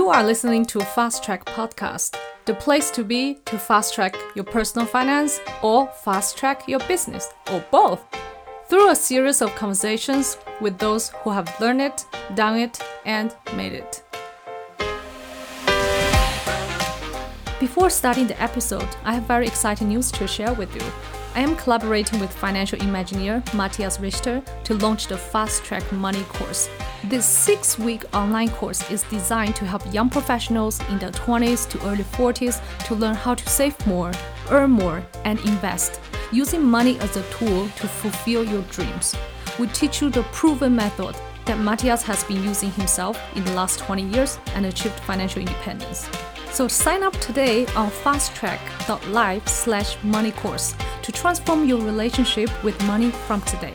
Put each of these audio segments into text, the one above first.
You are listening to Fast Track Podcast, the place to be to fast track your personal finance or fast track your business, or both, through a series of conversations with those who have learned it, done it, and made it. Before starting the episode, I have very exciting news to share with you. I am collaborating with financial Imagineer Matthias Richter to launch the Fast Track Money course. This 6-week online course is designed to help young professionals in their 20s to early 40s to learn how to save more, earn more, and invest, using money as a tool to fulfill your dreams. We teach you the proven method that Matthias has been using himself in the last 20 years and achieved financial independence. So sign up today on fasttrack.live/money course to transform your relationship with money from today.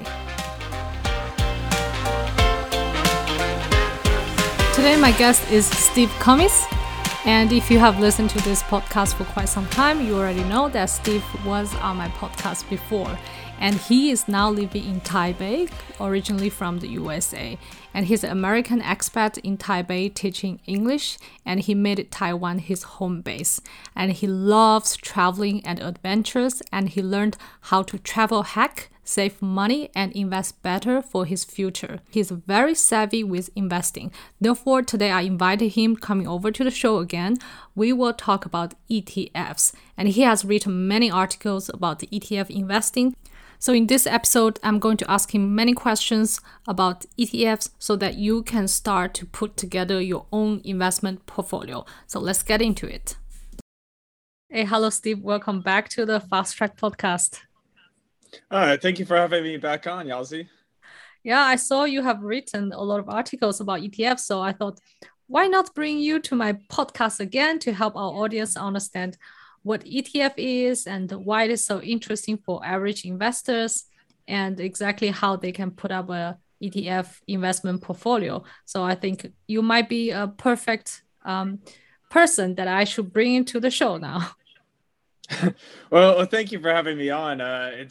Today my guest is Steve Cummins, and if you have listened to this podcast for quite some time, you already know that Steve was on my podcast before, and he is now living in Taipei, originally from the USA. And he's an American expat in Taipei teaching English, and he made Taiwan his home base. And he loves traveling and adventures, and he learned how to travel hack, save money, and invest better for his future. He's very savvy with investing. Therefore, today I invited him coming over to the show again. We will talk about ETFs, and he has written many articles about the ETF investing. So in this episode, I'm going to ask him many questions about ETFs so that you can start to put together your own investment portfolio. So let's get into it. Hey, hello, Steve. Welcome back to the Fast Track Podcast. Thank you for having me back on, Yalzi. Yeah, I saw you have written a lot of articles about ETFs. So I thought, why not bring you to my podcast again to help our audience understand what ETF is and why it is so interesting for average investors and exactly how they can put up a ETF investment portfolio. So I think you might be a perfect person that I should bring into the show now. Well, thank you for having me on. I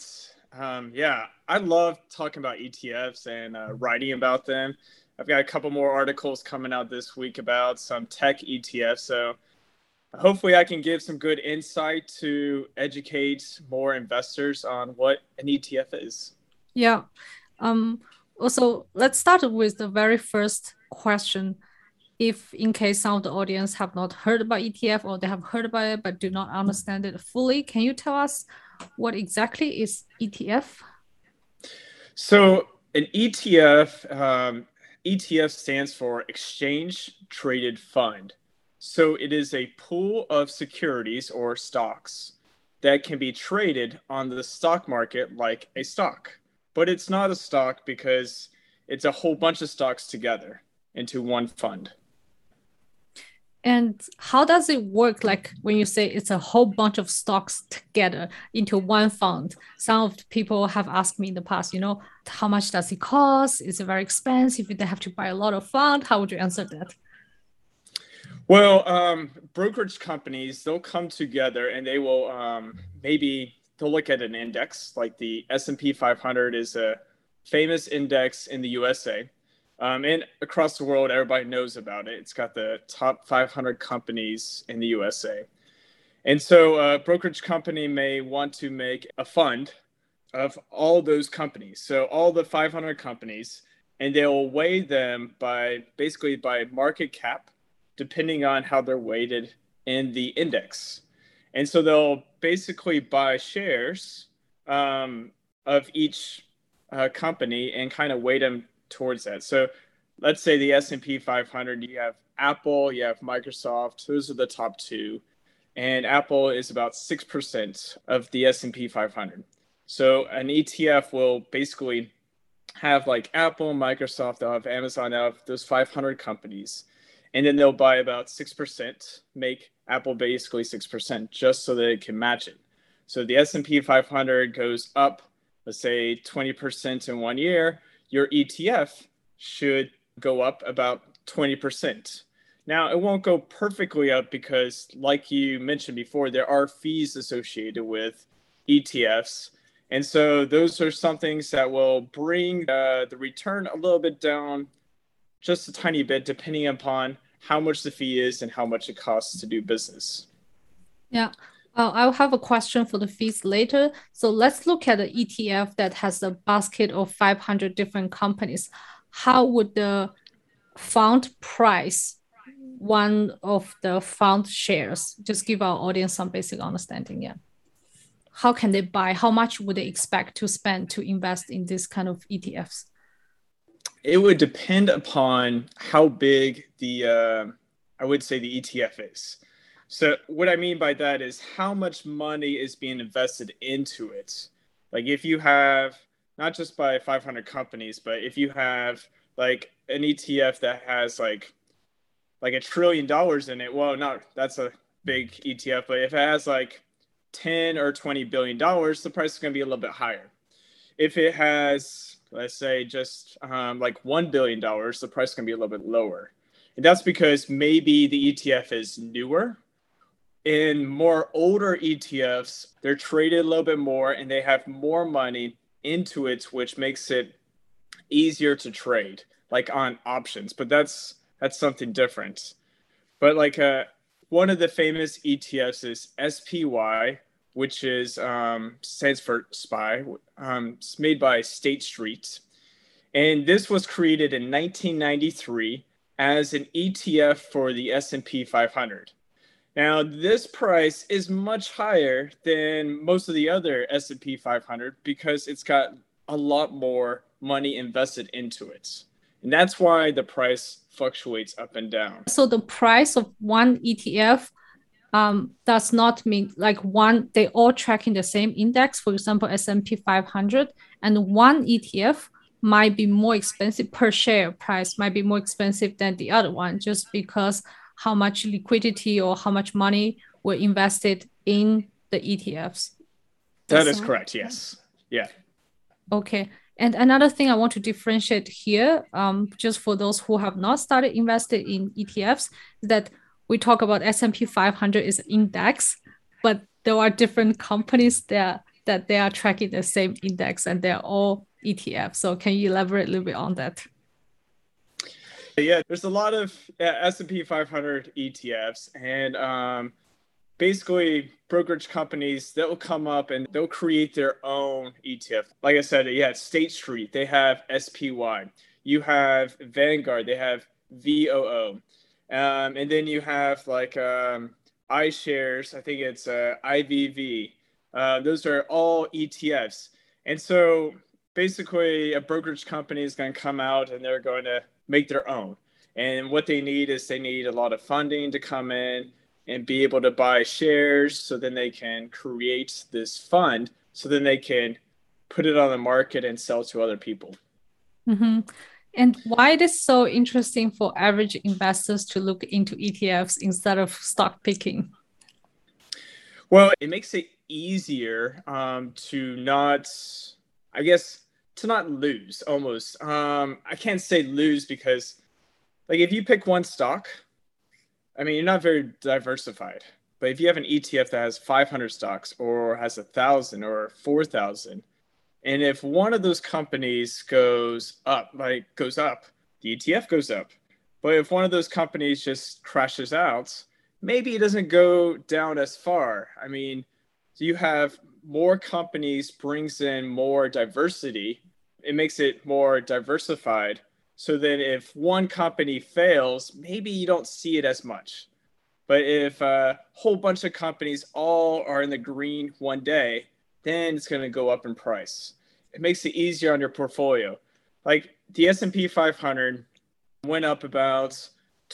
love talking about ETFs and writing about them. I've got a couple more articles coming out this week about some tech ETFs. So hopefully I can give some good insight to educate more investors on what an ETF is. Yeah. Also, let's start with the very first question. If in case some of the audience have not heard about ETF or they have heard about it but do not understand it fully, can you tell us what exactly is ETF? So an ETF, ETF stands for Exchange Traded Fund. So it is a pool of securities or stocks that can be traded on the stock market like a stock. But it's not a stock because it's a whole bunch of stocks together into one fund. And how does it work? Like when you say it's a whole bunch of stocks together into one fund, some of the people have asked me in the past, how much does it cost? Is it very expensive? If they have to buy a lot of fund, how would you answer that? Well, brokerage companies, they'll come together and they will they'll look at an index like the S&P 500 is a famous index in the USA. And across the world, everybody knows about it. It's got the top 500 companies in the USA. And so a brokerage company may want to make a fund of all those companies. So all the 500 companies, and they'll weigh them by market cap, depending on how they're weighted in the index. And so they'll basically buy shares of each company and kind of weight them towards that. So let's say the S&P 500, you have Apple, you have Microsoft, those are the top two. And Apple is about 6% of the S&P 500. So an ETF will basically have like Apple, Microsoft, they'll have Amazon, they'll have those 500 companies. And then they'll buy about 6%, make Apple basically 6%, just so that it can match it. So the S&P 500 goes up, let's say 20% in 1 year, your ETF should go up about 20%. Now, it won't go perfectly up because, like you mentioned before, there are fees associated with ETFs. And so those are some things that will bring the return a little bit down, just a tiny bit, depending upon how much the fee is and how much it costs to do business. Yeah. I'll have a question for the fees later. So let's look at the ETF that has a basket of 500 different companies. How would the fund price one of the fund shares? Just give our audience some basic understanding. Yeah. How can they buy? How much would they expect to spend to invest in this kind of ETFs? It would depend upon how big I would say the ETF is. So what I mean by that is how much money is being invested into it. Like if you have, not just by 500 companies, but if you have like an ETF that has like $1 trillion in it, well, no, that's a big ETF, but if it has like 10 or 20 billion dollars, the price is going to be a little bit higher. If it has, let's say, just like $1 billion, the price is going to be a little bit lower. And that's because maybe the ETF is newer. In more older ETFs, they're traded a little bit more and they have more money into it, which makes it easier to trade, like on options. But that's something different. But like one of the famous ETFs is SPY, which is stands for SPY. It's made by State Street. And this was created in 1993 as an ETF for the S&P 500. Now, this price is much higher than most of the other S&P 500 because it's got a lot more money invested into it. And that's why the price fluctuates up and down. So the price of one ETF does not mean like one, they all tracking the same index, for example, S&P 500, and one ETF might be more expensive per share price, might be more expensive than the other one just because how much liquidity or how much money were invested in the ETFs. That is correct, yes. Yeah. Okay. And another thing I want to differentiate here, just for those who have not started invested in ETFs, is that we talk about S&P 500 is an index, but there are different companies that they are tracking the same index and they're all ETFs. So can you elaborate a little bit on that? Yeah, there's a lot of S&P 500 ETFs, and basically brokerage companies that will come up and they'll create their own ETF. Like I said, yeah, State Street, they have SPY. You have Vanguard, they have VOO. And then you have like iShares, I think it's IVV. Those are all ETFs. And so basically a brokerage company is going to come out and they're going to make their own. And what they need is they need a lot of funding to come in and be able to buy shares so then they can create this fund so then they can put it on the market and sell to other people. Mm-hmm. And why it is so interesting for average investors to look into ETFs instead of stock picking? Well, it makes it easier to not, I guess, to not lose almost. I can't say lose because like if you pick one stock, I mean, you're not very diversified. But if you have an ETF that has 500 stocks or has 1,000 or 4,000, and if one of those companies goes up, the ETF goes up. But if one of those companies just crashes out, maybe it doesn't go down as far. I mean, you have more companies brings in more diversity. It makes it more diversified. So then if one company fails, maybe you don't see it as much. But if a whole bunch of companies all are in the green one day, then it's going to go up in price. It makes it easier on your portfolio. Like the S&P 500 went up about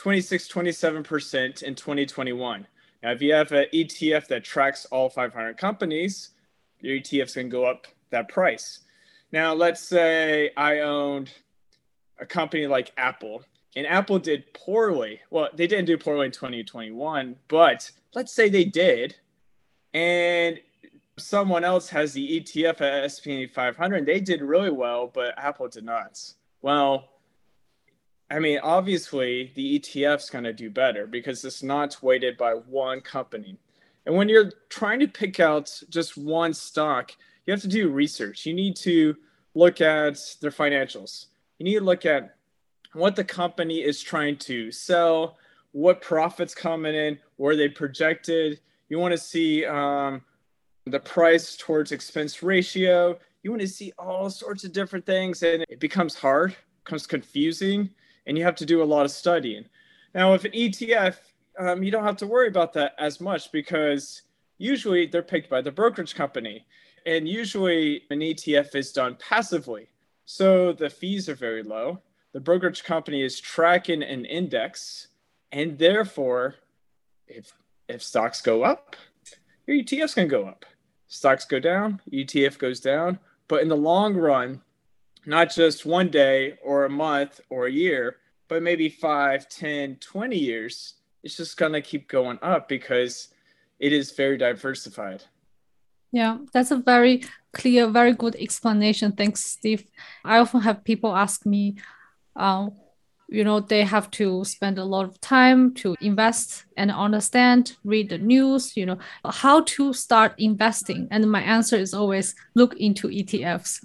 26-27% in 2021. Now, if you have an ETF that tracks all 500 companies, your ETF's going to go up that price. Now, let's say I owned a company like Apple, and Apple did poorly. Well, they didn't do poorly in 2021, but let's say they did, and someone else has the ETF at S&P 500. They did really well, but Apple did not. Well, I mean, obviously, the ETF's going to do better because it's not weighted by one company. And when you're trying to pick out just one stock, you have to do research. You need to look at their financials. You need to look at what the company is trying to sell, what profits coming in, where they projected. You want to see the price towards expense ratio. You want to see all sorts of different things, and it becomes hard, becomes confusing, and you have to do a lot of studying. Now, with an ETF, you don't have to worry about that as much because usually they're picked by the brokerage company. And usually an ETF is done passively. So the fees are very low. The brokerage company is tracking an index. And therefore, if stocks go up, your ETF's going to go up. Stocks go down, ETF goes down. But in the long run, not just one day or a month or a year, but maybe 5, 10, 20 years, it's just going to keep going up because it is very diversified. Yeah, that's a very clear, very good explanation. Thanks, Steve. I often have people ask me, they have to spend a lot of time to invest and understand, read the news, how to start investing. And my answer is always look into ETFs.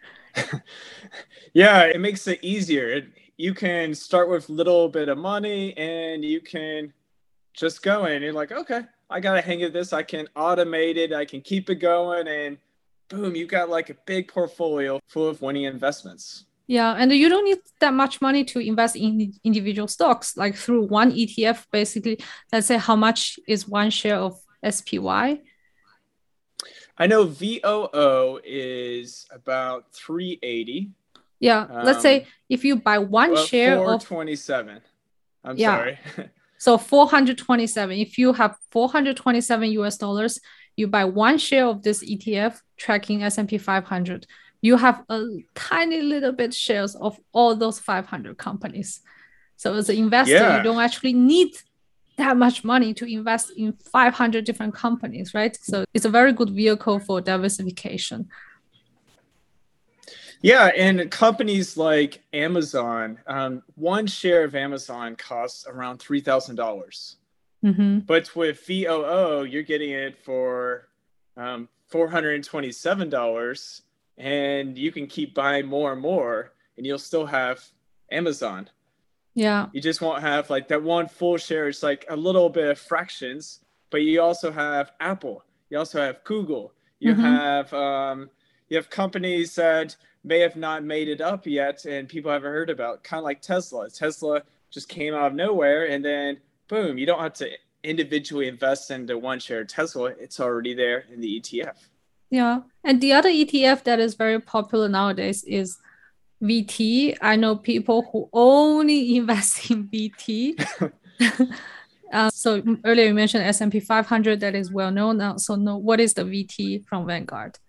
Yeah, it makes it easier. You can start with a little bit of money and you can just go in and you're like, okay, I got a hang of this. I can automate it. I can keep it going. And boom, you got like a big portfolio full of winning investments. Yeah. And you don't need that much money to invest in individual stocks. Like through one ETF, basically, let's say how much is one share of SPY? I know VOO is about 380. Yeah. Let's say if you buy one share 427. I'm sorry. So 427. If you have 427 US dollars, you buy one share of this ETF tracking S&P 500. You have a tiny little bit shares of all those 500 companies. So as an investor, you don't actually need that much money to invest in 500 different companies, right? So it's a very good vehicle for diversification. Yeah, and companies like Amazon, one share of Amazon costs around $3,000. Mm-hmm. But with VOO, you're getting it for $427, and you can keep buying more and more, and you'll still have Amazon. Yeah. You just won't have like that one full share. It's like a little bit of fractions, but you also have Apple. You also have Google. You have companies that may have not made it up yet and people haven't heard about, kind of like Tesla. Tesla just came out of nowhere and then boom, you don't have to individually invest into one share of Tesla. It's already there in the ETF. Yeah. And the other ETF that is very popular nowadays is VT. I know people who only invest in VT. So earlier you mentioned S&P 500, that is well known now. So what is the VT from Vanguard?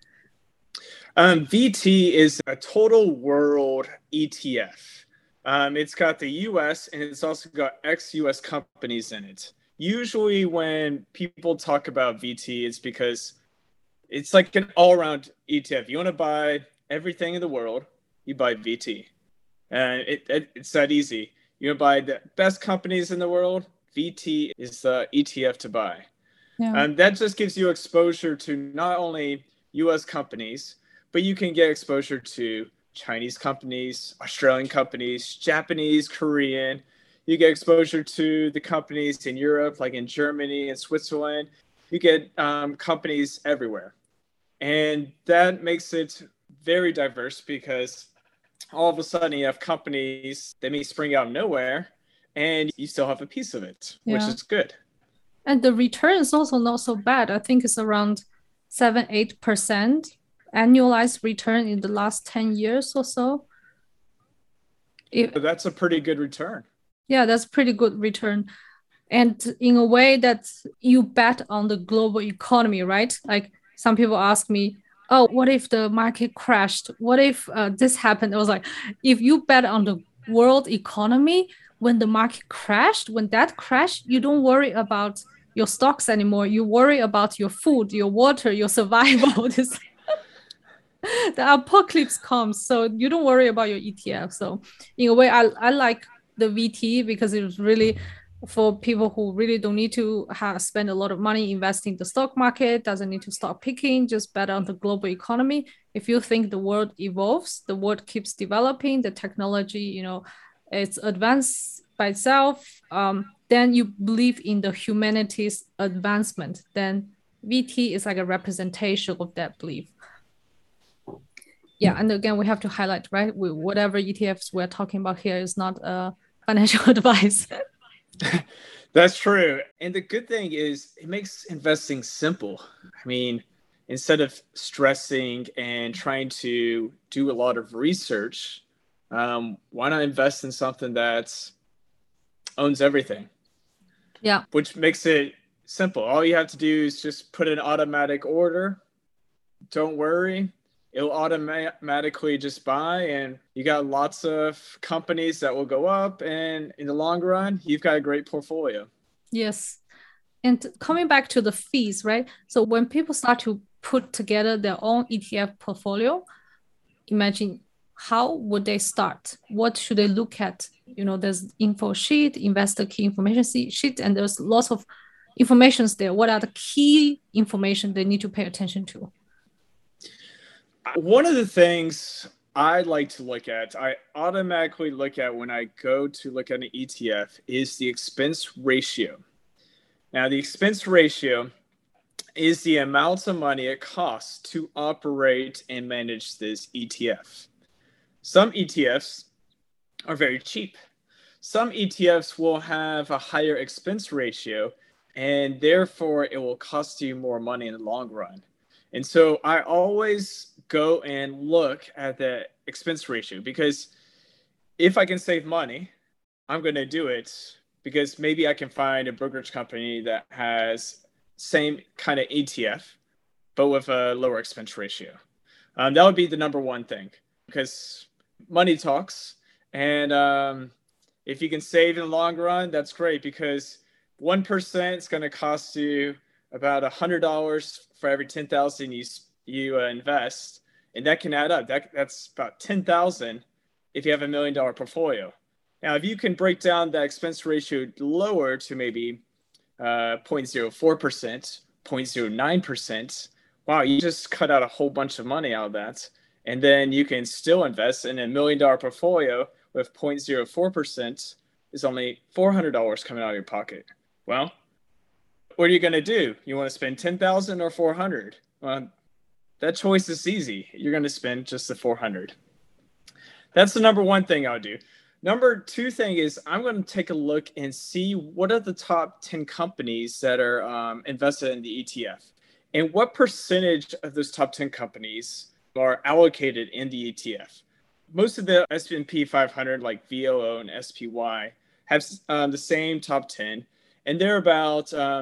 VT is a total world ETF. It's got the US and it's also got ex-US companies in it. Usually when people talk about VT, it's because it's like an all-around ETF. You want to buy everything in the world, you buy VT. And it's that easy. You want to buy the best companies in the world, VT is the ETF to buy. Yeah. And that just gives you exposure to not only US companies, but you can get exposure to Chinese companies, Australian companies, Japanese, Korean. You get exposure to the companies in Europe, like in Germany and Switzerland. You get companies everywhere. And that makes it very diverse because all of a sudden you have companies that may spring out of nowhere and you still have a piece of it, which is good. And the return is also not so bad. I think it's around 7-8% annualized return in the last 10 years or so. That's a pretty good return. Yeah, that's pretty good return. And in a way that you bet on the global economy, right? Like some people ask me, oh, what if the market crashed? What if this happened? I was like, if you bet on the world economy, when the market crashed, when that crashed, you don't worry about your stocks anymore. You worry about your food, your water, your survival. The apocalypse comes, so you don't worry about your ETF. So in a way, I like the VT because it was really for people who really don't need to spend a lot of money investing in the stock market, doesn't need to stock picking, just bet on the global economy. If you think the world evolves, the world keeps developing, the technology, it's advanced by itself. then you believe in the humanity's advancement, then VT is like a representation of that belief. Yeah, and again, we have to highlight, right? Whatever ETFs we're talking about here is not financial advice. That's true. And the good thing is it makes investing simple. I mean, instead of stressing and trying to do a lot of research, why not invest in something that owns everything? Yeah. Which makes it simple. All you have to do is just put an automatic order. Don't worry. It'll automatically just buy, and you got lots of companies that will go up, and in the long run, you've got a great portfolio. Yes. And coming back to the fees, right? So when people start to put together their own ETF portfolio, imagine how would they start? What should they look at? There's info sheet, investor key information sheet, and there's lots of informations there. What are the key information they need to pay attention to? One of the things I like to look at, I automatically look at when I go to look at an ETF, is the expense ratio. Now, the expense ratio is the amount of money it costs to operate and manage this ETF. Some ETFs are very cheap. Some ETFs will have a higher expense ratio, and therefore it will cost you more money in the long run. And so I always go and look at the expense ratio, because if I can save money, I'm going to do it, because maybe I can find a brokerage company that has same kind of ETF, but with a lower expense ratio. That would be the number one thing, because money talks. And if you can save in the long run, that's great, because 1% is going to cost you about $100 for every 10,000 you invest, and that can add up. That's about 10,000 if you have $1 million portfolio. Now, if you can break down that expense ratio lower to maybe 0.04%, 0.09%, wow, you just cut out a whole bunch of money out of that, and then you can still invest in $1 million portfolio with 0.04% is only $400 coming out of your pocket. Well, what are you going to do? You want to spend 10,000 or 400? Well, that choice is easy. You're going to spend just the 400. That's the number one thing I'll do. Number two thing is I'm going to take a look and see what are the top 10 companies that are invested in the ETF, and what percentage of those top 10 companies are allocated in the ETF. Most of the S&P 500, like VOO and SPY, have the same top 10, and they're about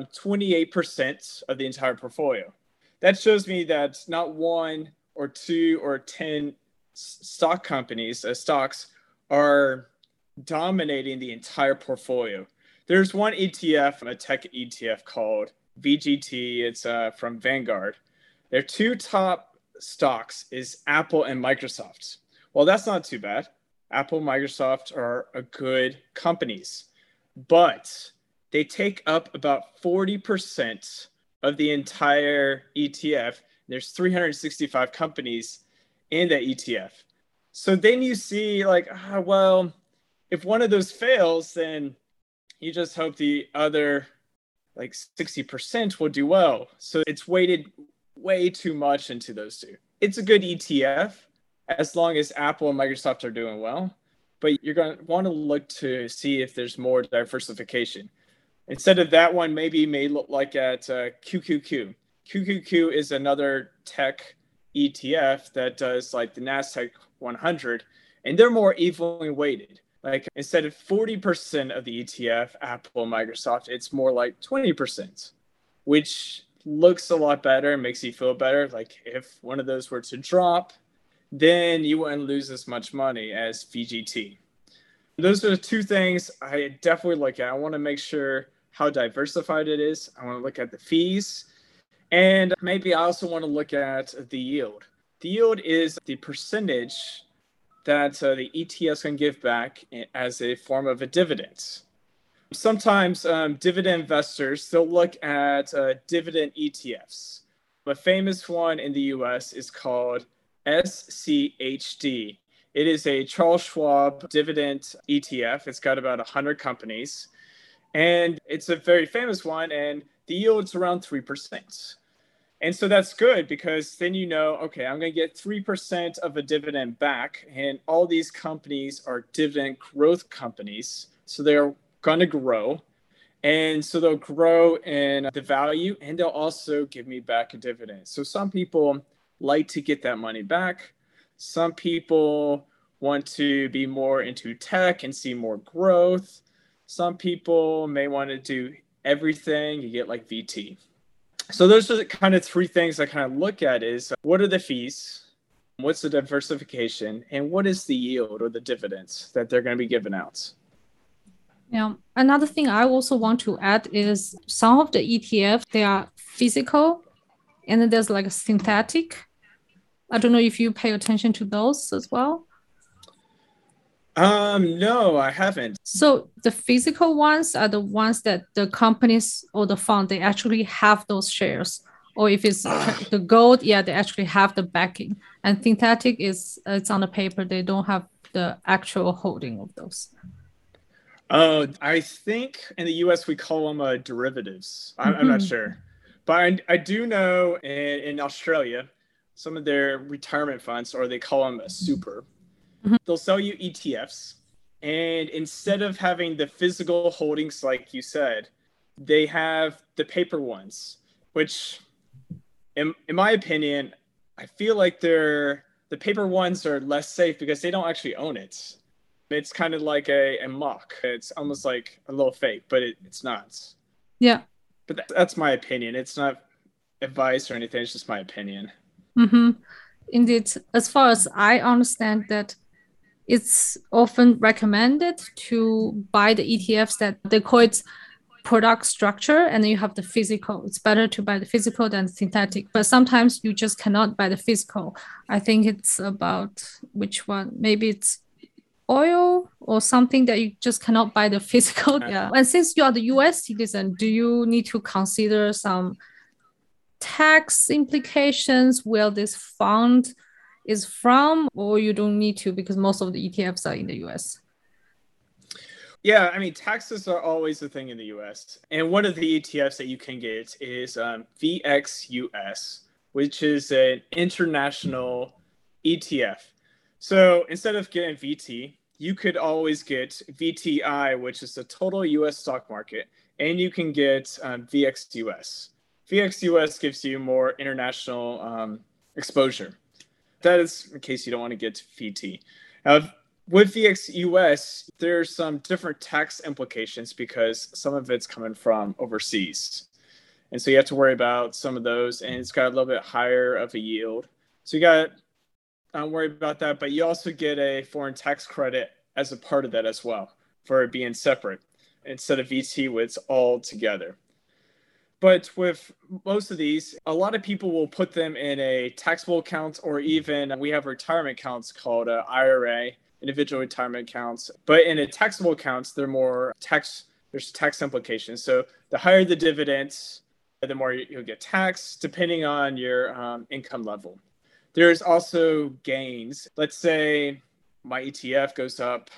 28% of the entire portfolio. That shows me that not one or two or 10 stock companies, stocks, are dominating the entire portfolio. There's one ETF, a tech ETF called VGT. It's from Vanguard. Their two top stocks is Apple and Microsoft. Well, that's not too bad. Apple and Microsoft are good companies, but they take up about 40% of the entire ETF. There's 365 companies in that ETF. So then you see like, well, if one of those fails, then you just hope the other like 60% will do well. So it's weighted way too much into those two. It's a good ETF as long as Apple and Microsoft are doing well, but you're going to want to look to see if there's more diversification. Instead of that one, maybe you may look like at QQQ. QQQ is another tech ETF that does like the NASDAQ 100, and they're more evenly weighted. Like instead of 40% of the ETF, Apple, Microsoft, it's more like 20%, which looks a lot better and makes you feel better. Like if one of those were to drop, then you wouldn't lose as much money as VGT. Those are the two things I definitely look at. I want to make sure how diversified it is. I want to look at the fees. And maybe I also want to look at the yield. The yield is the percentage that the ETFs can give back as a form of a dividend. Sometimes dividend investors, they'll look at dividend ETFs. A famous one in the US is called SCHD. It is a Charles Schwab dividend ETF. It's got about 100 companies. And it's a very famous one, and the yield's around 3%. And so that's good because then you know, okay, I'm going to get 3% of a dividend back. And all these companies are dividend growth companies. So they're going to grow. And so they'll grow in the value and they'll also give me back a dividend. So some people like to get that money back. Some people want to be more into tech and see more growth. Some people may want to do everything. You get like VT. So those are the kind of three things I kind of look at is what are the fees, what's the diversification, and what is the yield or the dividends that they're going to be giving out. Yeah. Another thing I also want to add is some of the ETFs, they are physical and then there's like a synthetic. I don't know if you pay attention to those as well. No, I haven't. So the physical ones are the ones that the companies or the fund, they actually have those shares. Or if it's the gold, yeah, they actually have the backing. And synthetic is it's on the paper. They don't have the actual holding of those. I think in the US we call them derivatives. I'm not sure. But I do know in Australia, some of their retirement funds, or they call them a super, they'll sell you ETFs. And instead of having the physical holdings, like you said, they have the paper ones, which in my opinion, I feel like the paper ones are less safe because they don't actually own it. It's kind of like a mock. It's almost like a little fake, but it's not. Yeah. But that's my opinion. It's not advice or anything. It's just my opinion. Indeed. As far as I understand that, it's often recommended to buy the ETFs that they call it product structure, and then you have the physical. It's better to buy the physical than synthetic, but sometimes you just cannot buy the physical. I think it's about which one. Maybe it's oil or something that you just cannot buy the physical. Yeah. And since you are the US citizen, do you need to consider some tax implications where this fund is from, or you don't need to because most of the ETFs are in the US? Yeah, I mean, taxes are always a thing in the US. And one of the ETFs that you can get is VXUS, which is an international ETF. So instead of getting VT, you could always get VTI, which is the total US stock market, and you can get VXUS. VXUS gives you more international exposure. That is in case you don't want to get to VT. Now, with VXUS, there's some different tax implications because some of it's coming from overseas. And so you have to worry about some of those, and it's got a little bit higher of a yield. So you got to worry about that, but you also get a foreign tax credit as a part of that as well for it being separate instead of VT, where it's all together. But with most of these, a lot of people will put them in a taxable account, or even we have retirement accounts called IRA, individual retirement accounts. But in a taxable accounts, there's tax implications. So the higher the dividends, the more you'll get taxed depending on your income level. There's also gains. Let's say my ETF goes up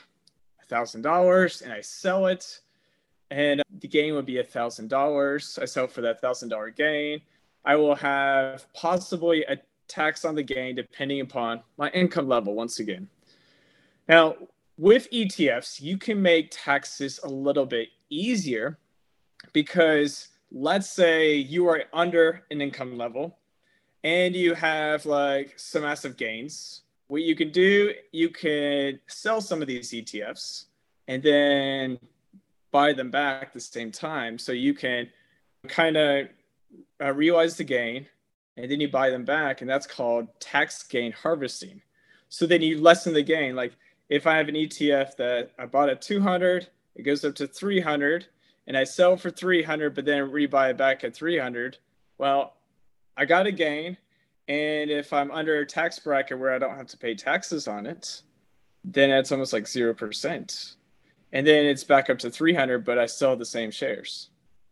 $1,000 and I sell it, and the gain would be $1,000. I sell for that $1,000 gain. I will have possibly a tax on the gain depending upon my income level once again. Now, with ETFs, you can make taxes a little bit easier because let's say you are under an income level and you have like some massive gains. What you can do, you can sell some of these ETFs and then buy them back at the same time. So you can kind of realize the gain and then you buy them back, and that's called tax gain harvesting. So then you lessen the gain. Like if I have an ETF that I bought at 200, it goes up to 300, and I sell for 300, but then rebuy it back at 300. Well, I got a gain. And if I'm under a tax bracket where I don't have to pay taxes on it, then it's almost like 0%. And then it's back up to 300, but I still have the same shares.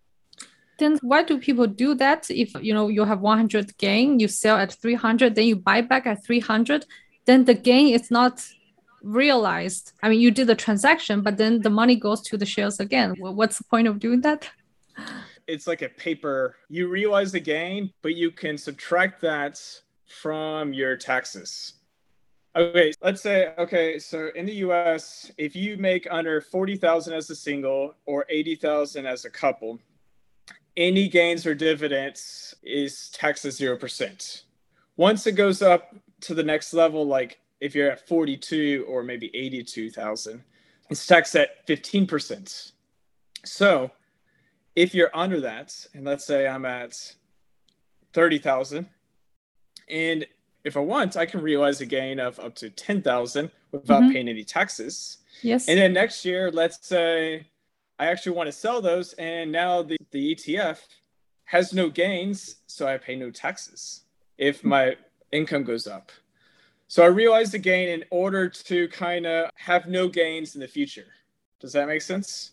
Then why do people do that? If you have 100 gain, you sell at 300, then you buy back at 300, then the gain is not realized, I mean, you did the transaction, but then the money goes to the shares again. What's the point of doing that? It's like a paper. You realize the gain, but you can subtract that from your taxes. Okay, let's say, so in the US, if you make under 40,000 as a single or 80,000 as a couple, any gains or dividends is taxed at 0%. Once it goes up to the next level, like if you're at 42 or maybe 82,000, it's taxed at 15%. So if you're under that, and let's say I'm at 30,000, and if I want, I can realize a gain of up to 10,000 without paying any taxes. Yes. And then next year, let's say I actually want to sell those, and now the ETF has no gains, so I pay no taxes if my income goes up. So I realize the gain in order to kind of have no gains in the future. Does that make sense?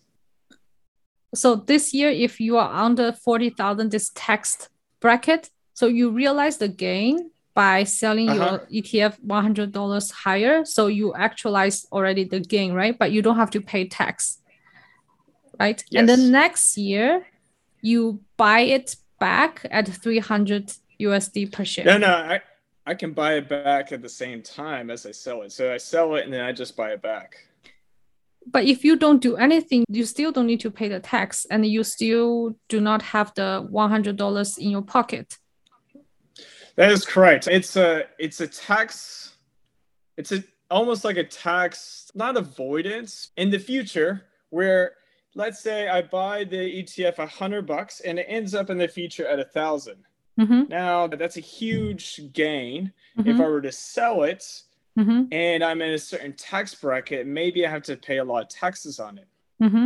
So this year, if you are under 40,000, this tax bracket, so you realize the gain by selling your ETF $100 higher. So you actualize already the gain, right? But you don't have to pay tax, right? Yes. And then next year, you buy it back at 300 USD per share. No, I can buy it back at the same time as I sell it. So I sell it and then I just buy it back. But if you don't do anything, you still don't need to pay the tax, and you still do not have the $100 in your pocket. That is correct. It's a tax. It's almost like a tax, not avoidance in the future, where let's say I buy the ETF $100 and it ends up in the future at 1,000. Now that's a huge gain. If I were to sell it and I'm in a certain tax bracket, maybe I have to pay a lot of taxes on it.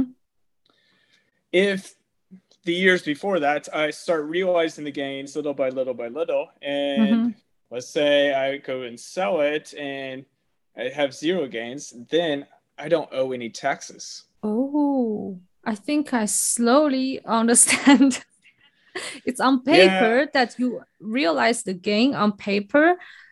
If the years before that, I start realizing the gains little by little by little. And let's say I go and sell it and I have zero gains, then I don't owe any taxes. Oh, I think I slowly understand. It's on paper that you realize the gain on paper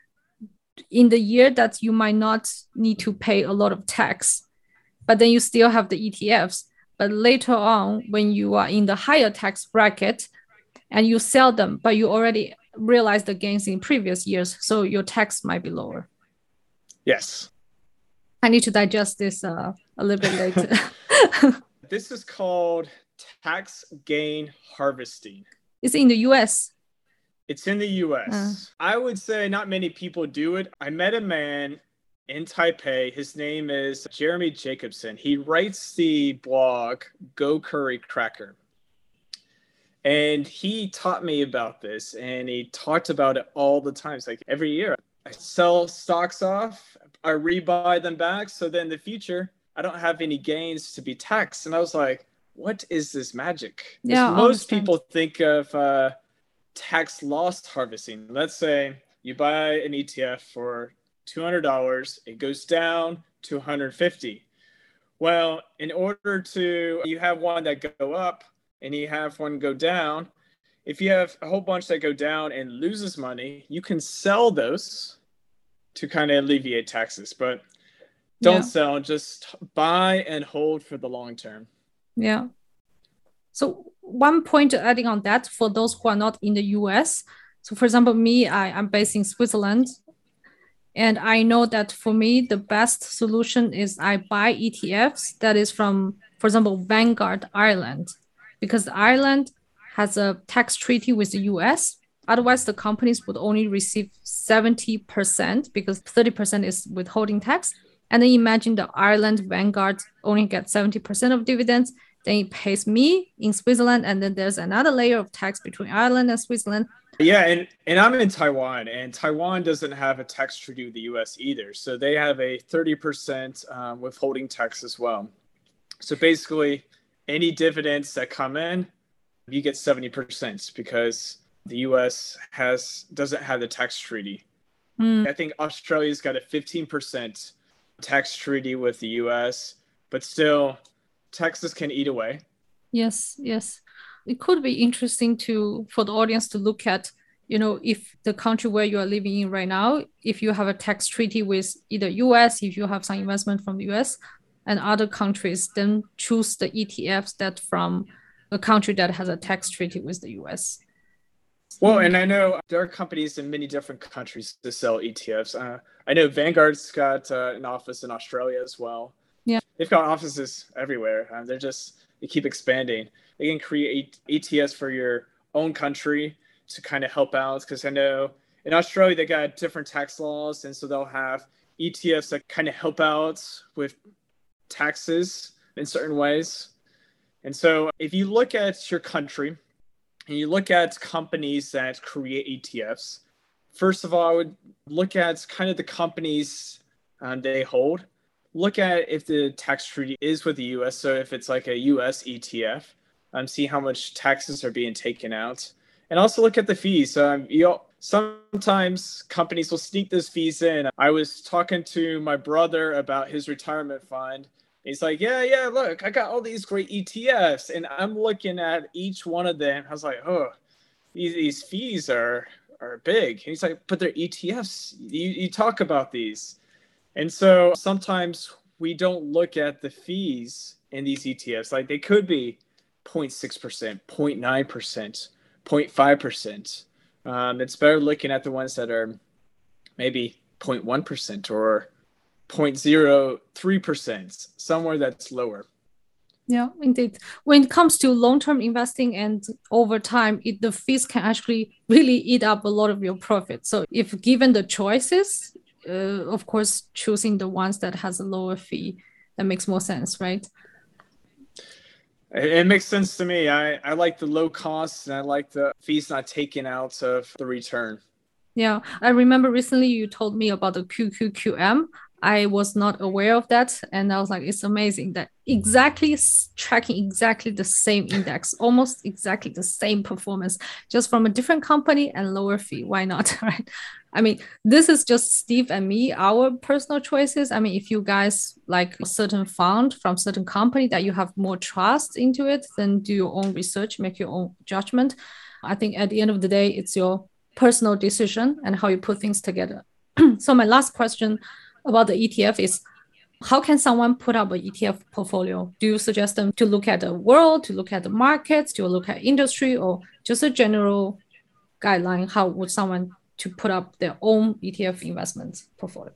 in the year that you might not need to pay a lot of tax, but then you still have the ETFs. But later on, when you are in the higher tax bracket and you sell them, but you already realized the gains in previous years, so your tax might be lower. Yes. I need to digest this a little bit later. This is called tax gain harvesting. It's in the US. It's in the US. I would say not many people do it. I met a man in Taipei. His name is Jeremy Jacobson. He writes the blog Go Curry Cracker. And he taught me about this, and he talked about it all the time. It's like every year I sell stocks off, I rebuy them back. So then in the future, I don't have any gains to be taxed. And I was like, what is this magic? Yeah, most people think of tax loss harvesting. Let's say you buy an ETF for $200, it goes down to $150. Well, in order to, you have one that go up and you have one go down. If you have a whole bunch that go down and loses money, you can sell those to kind of alleviate taxes, but don't sell, just buy and hold for the long term. Yeah. So one point adding on that for those who are not in the US. So for example, me, I'm based in Switzerland. And I know that for me, the best solution is I buy ETFs that is from, for example, Vanguard Ireland, because Ireland has a tax treaty with the US. Otherwise, the companies would only receive 70% because 30% is withholding tax. And then imagine the Ireland Vanguard only gets 70% of dividends. Then it pays me in Switzerland. And then there's another layer of tax between Ireland and Switzerland. Yeah, and I'm in Taiwan, and Taiwan doesn't have a tax treaty with the US either. So they have a 30% withholding tax as well. So basically, any dividends that come in, you get 70% because the US doesn't have the tax treaty. I think Australia's got a 15% tax treaty with the US, but still, Texas can eat away. Yes. It could be interesting for the audience to look at if the country where you are living in right now, if you have a tax treaty with either US, if you have some investment from the US and other countries, then choose the ETFs that from a country that has a tax treaty with the US. Well, and I know there are companies in many different countries to sell ETFs. I know Vanguard's got an office in Australia as well. Yeah. They've got offices everywhere. They keep expanding. They can create ETFs for your own country to kind of help out. Because I know in Australia, they got different tax laws. And so they'll have ETFs that kind of help out with taxes in certain ways. And so if you look at your country, and you look at companies that create ETFs, first of all, I would look at kind of the companies they hold. Look at if the tax treaty is with the US. So if it's like a US ETF, see how much taxes are being taken out. And also look at the fees. Sometimes companies will sneak those fees in. I was talking to my brother about his retirement fund. He's like, yeah, look, I got all these great ETFs. And I'm looking at each one of them. I was like, oh, these fees are big. And he's like, but they're ETFs. You talk about these. And so sometimes we don't look at the fees in these ETFs. Like they could be 0.6%, 0.9%, 0.5%. It's better looking at the ones that are maybe 0.1% or 0.03%, somewhere that's lower. Yeah, indeed. When it comes to long-term investing and over time, the fees can actually really eat up a lot of your profit. So if given the choices, of course, choosing the ones that has a lower fee, that makes more sense, right? It makes sense to me. I like the low costs and I like the fees not taken out of the return. Yeah, I remember recently you told me about the QQQM. I was not aware of that. And I was like, it's amazing that tracking exactly the same index, almost exactly the same performance, just from a different company and lower fee. Why not? Right. I mean, this is just Steve and me, our personal choices. I mean, if you guys like a certain fund from certain company that you have more trust into it, then do your own research, make your own judgment. I think at the end of the day, it's your personal decision and how you put things together. So my last question about the ETF is, how can someone put up an ETF portfolio? Do you suggest them to look at the world, to look at the markets, to look at industry, or just a general guideline? How would someone to put up their own ETF investment portfolio?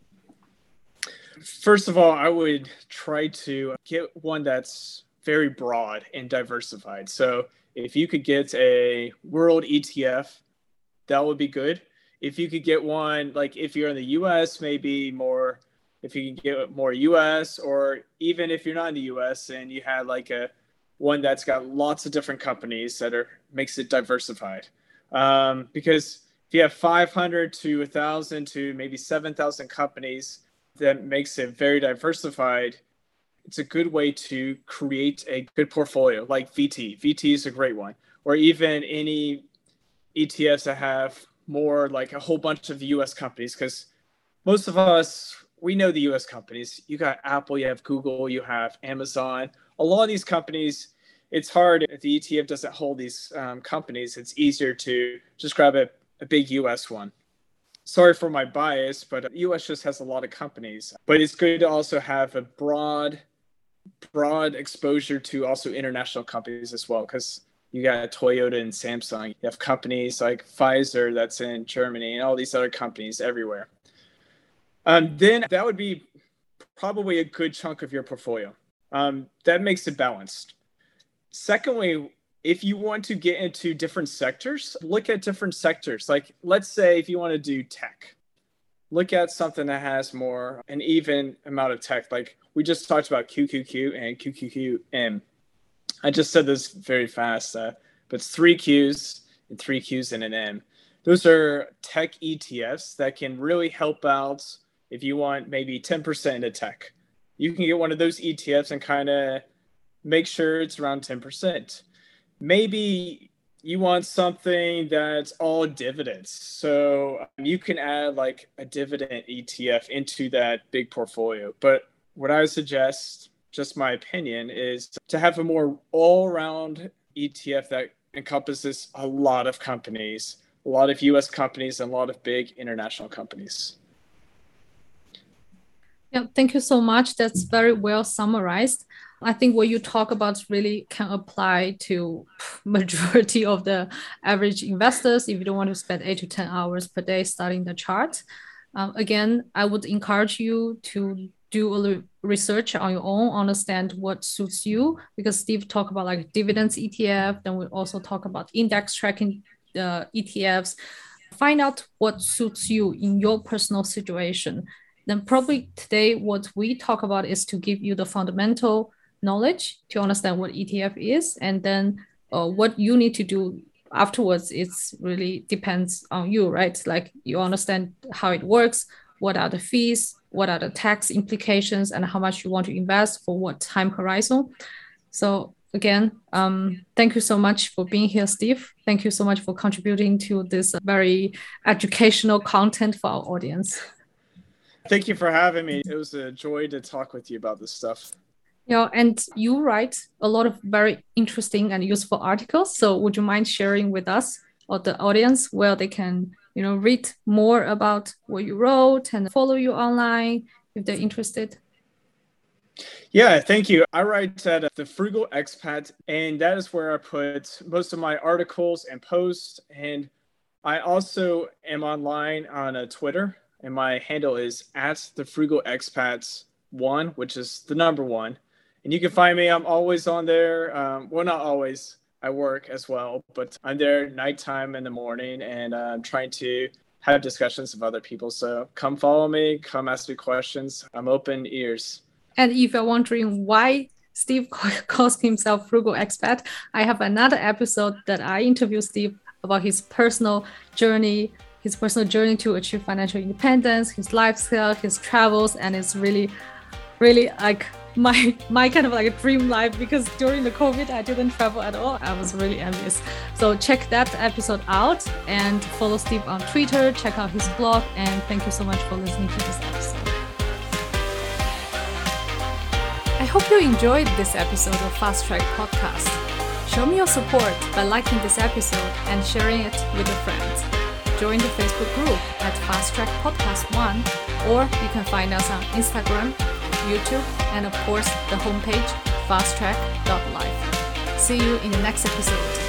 First of all, I would try to get one that's very broad and diversified. So if you could get a world ETF, that would be good. If you could get one, like if you're in the US, maybe more, if you can get more US, or even if you're not in the US and you had like one that's got lots of different companies makes it diversified. Because if you have 500 to 1,000 to maybe 7,000 companies, that makes it very diversified. It's a good way to create a good portfolio, like VT. VT is a great one. Or even any ETFs that have more, like a whole bunch of US companies, because most of us, we know the US companies. You got Apple, you have Google, you have Amazon. A lot of these companies, it's hard if the ETF doesn't hold these companies. It's easier to just grab a big US one. Sorry for my bias, but US just has a lot of companies. But it's good to also have a broad exposure to also international companies as well, because you got Toyota and Samsung. You have companies like Pfizer that's in Germany and all these other companies everywhere. Then that would be probably a good chunk of your portfolio. That makes it balanced. Secondly, if you want to get into different sectors, look at different sectors. Like, let's say if you want to do tech, look at something that has more, an even amount of tech. Like we just talked about QQQ and QQQM. I just said this very fast, but it's 3 Qs and 3 Qs and an M. Those are tech ETFs that can really help out if you want maybe 10% into tech. You can get one of those ETFs and kind of make sure it's around 10%. Maybe you want something that's all dividends. So you can add like a dividend ETF into that big portfolio. But what I would suggest, just my opinion, is to have a more all-around ETF that encompasses a lot of companies, a lot of US companies, and a lot of big international companies. Yeah, thank you so much. That's very well summarized. I think what you talk about really can apply to majority of the average investors if you don't want to spend 8 to 10 hours per day studying the chart. Again, I would encourage you to do a little research on your own, understand what suits you, because Steve talked about like dividends ETF, then we also talk about index tracking ETFs. Find out what suits you in your personal situation. Then probably today what we talk about is to give you the fundamental knowledge to understand what ETF is, and then what you need to do afterwards. It's really depends on you, right? Like you understand how it works, what are the fees, what are the tax implications, and how much you want to invest for what time horizon. So again, thank you so much for being here, Steve. Thank you so much for contributing to this very educational content for our audience. Thank you for having me. It was a joy to talk with you about this stuff. Yeah, and you write a lot of very interesting and useful articles. So would you mind sharing with us or the audience where they can, read more about what you wrote and follow you online if they're interested? Yeah, thank you. I write at The Frugal Expat, and that is where I put most of my articles and posts. And I also am online on Twitter, and my handle is @TheFrugalExpats1, which is the number 1. And you can find me. I'm always on there. Well, not always. I work as well, but I'm there nighttime in the morning, and I'm trying to have discussions with other people. So come follow me. Come ask me questions. I'm open ears. And if you're wondering why Steve calls himself Frugal Expat, I have another episode that I interview Steve about his personal journey to achieve financial independence, his lifestyle, his travels, and it's really, really like my kind of like a dream life, because during the COVID, I didn't travel at all. I was really envious. So check that episode out and follow Steve on Twitter, check out his blog, and thank you so much for listening to this episode. I hope you enjoyed this episode of Fast Track Podcast. Show me your support by liking this episode and sharing it with a friend. Join the Facebook group at Fast Track Podcast 1, or you can find us on Instagram, YouTube, and of course the homepage fasttrack.life. See you in the next episode.